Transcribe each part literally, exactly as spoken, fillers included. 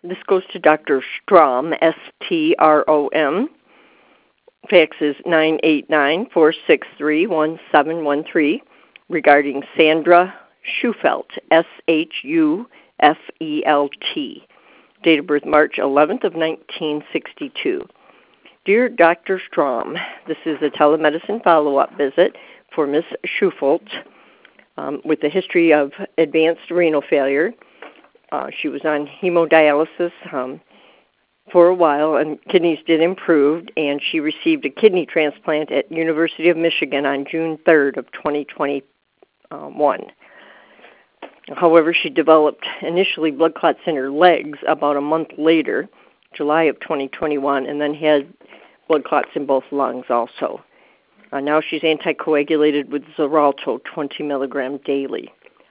This goes to Doctor Strom, S T R O M. Fax is nine eight nine, four six three, one seven one three regarding Sandra Schufelt, S H U F E L T. Date of birth March eleventh of nineteen sixty-two. Dear Doctor Strom, this is a telemedicine follow-up visit for Miss Schufelt um, with a history of advanced renal failure. Uh, she was on hemodialysis um, for a while, and kidneys did improve, and she received a kidney transplant at University of Michigan on June third of twenty twenty-one. However, she developed initially blood clots in her legs about a month later, July of twenty twenty-one, and then had blood clots in both lungs also. Uh, now she's anticoagulated with Xarelto twenty milligrams daily.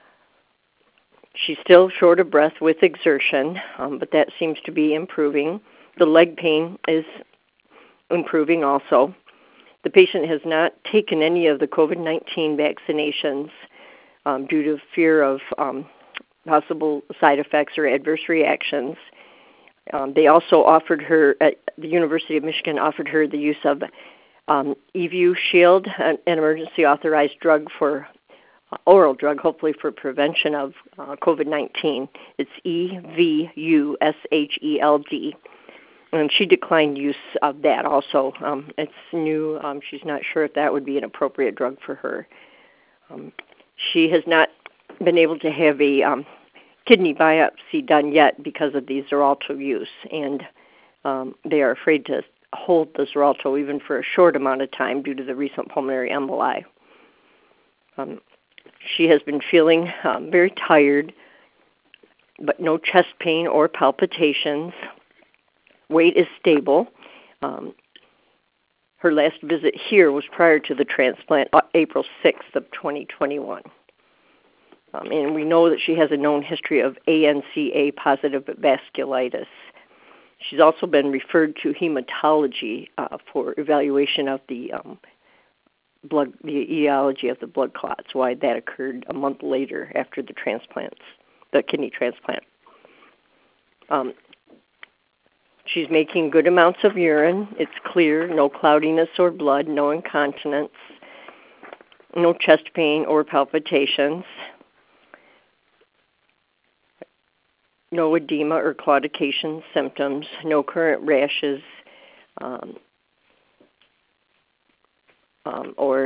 She's still short of breath with exertion, um, but that seems to be improving. The leg pain is improving also. The patient has not taken any of the COVID nineteen vaccinations um, due to fear of um, possible side effects or adverse reactions. Um, they also offered her, at the University of Michigan, offered her the use of um, Evu Shield, an, an emergency authorized drug for uh, oral drug, hopefully for prevention of uh, COVID nineteen. It's E V U S H E L D. And she declined use of that also. Um, it's new. Um, she's not sure if that would be an appropriate drug for her. Um, she has not been able to have a um, kidney biopsy done yet because of the Xarelto use, and um, they are afraid to hold the Xarelto even for a short amount of time due to the recent pulmonary emboli. Um, she has been feeling um, very tired, but no chest pain or palpitations. Weight is stable. Um, her last visit here was prior to the transplant, April sixth of twenty twenty-one. Um, and we know that she has a known history of A N C A-positive vasculitis. She's also been referred to hematology uh, for evaluation of the um, blood, the etiology of the blood clots, why that occurred a month later after the transplants, the kidney transplant. Um, she's making good amounts of urine. It's clear, no cloudiness or blood, no incontinence, no chest pain or palpitations, no edema or claudication symptoms, no current rashes um, um, or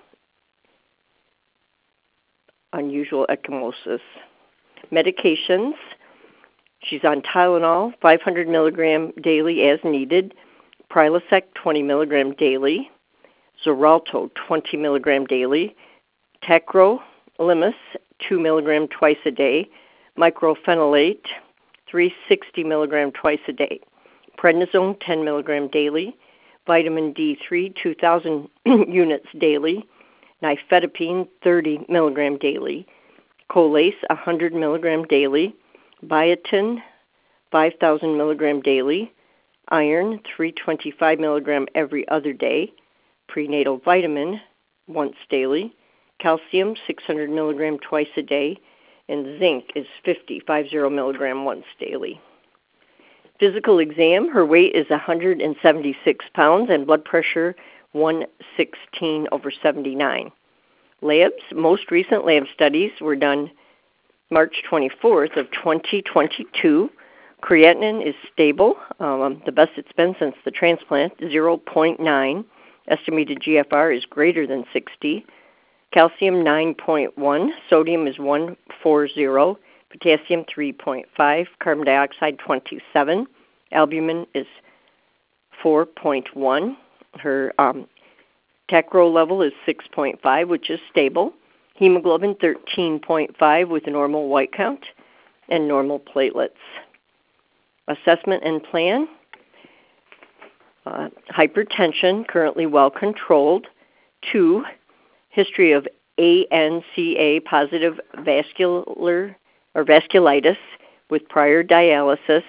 unusual ecchymosis. Medications. She's on Tylenol, five hundred milligrams daily as needed, Prilosec, twenty milligrams daily, Xarelto, twenty milligrams daily, Tacrolimus, two milligrams twice a day, mycophenolate, three hundred sixty milligrams twice a day, prednisone, ten milligrams daily, vitamin D three, two thousand units daily, nifedipine, thirty milligrams daily, Colace, one hundred milligrams daily, biotin, five thousand milligrams daily, iron, three hundred twenty-five milligrams every other day, prenatal vitamin, once daily, calcium, six hundred milligrams twice a day, and zinc is fifty, fifty milligrams once daily. Physical exam, her weight is one hundred seventy-six pounds and blood pressure one sixteen over seventy-nine. Labs, most recent lab studies were done March twenty-fourth of twenty twenty-two. Creatinine is stable, um, the best it's been since the transplant, zero point nine. Estimated G F R is greater than sixty. Calcium nine point one, sodium is one hundred forty, potassium three point five, carbon dioxide twenty-seven, albumin is four point one. Her um, Tacro level is six point five, which is stable. Hemoglobin thirteen point five with a normal white count and normal platelets. Assessment and plan. Uh, hypertension, currently well controlled. Two, history of A N C A-positive vascular or vasculitis with prior dialysis,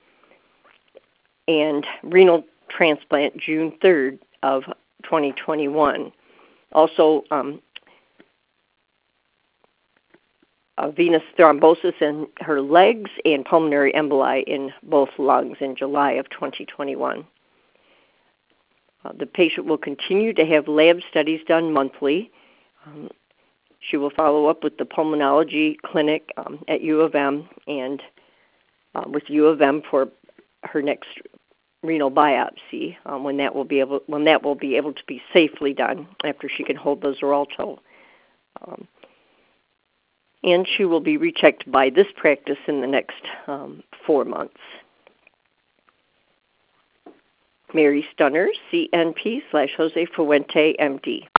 and renal transplant June third of twenty twenty-one. Also, um, uh, venous thrombosis in her legs and pulmonary emboli in both lungs in July of twenty twenty-one. Uh, the patient will continue to have lab studies done monthly. Um, she will follow up with the pulmonology clinic um, at U of M and uh, with U of M for her next renal biopsy um, when that will be able when that will be able to be safely done after she can hold the Xarelto. Um, and she will be rechecked by this practice in the next um, four months. Mary Stunner, C N P slash Jose Fuente, M D.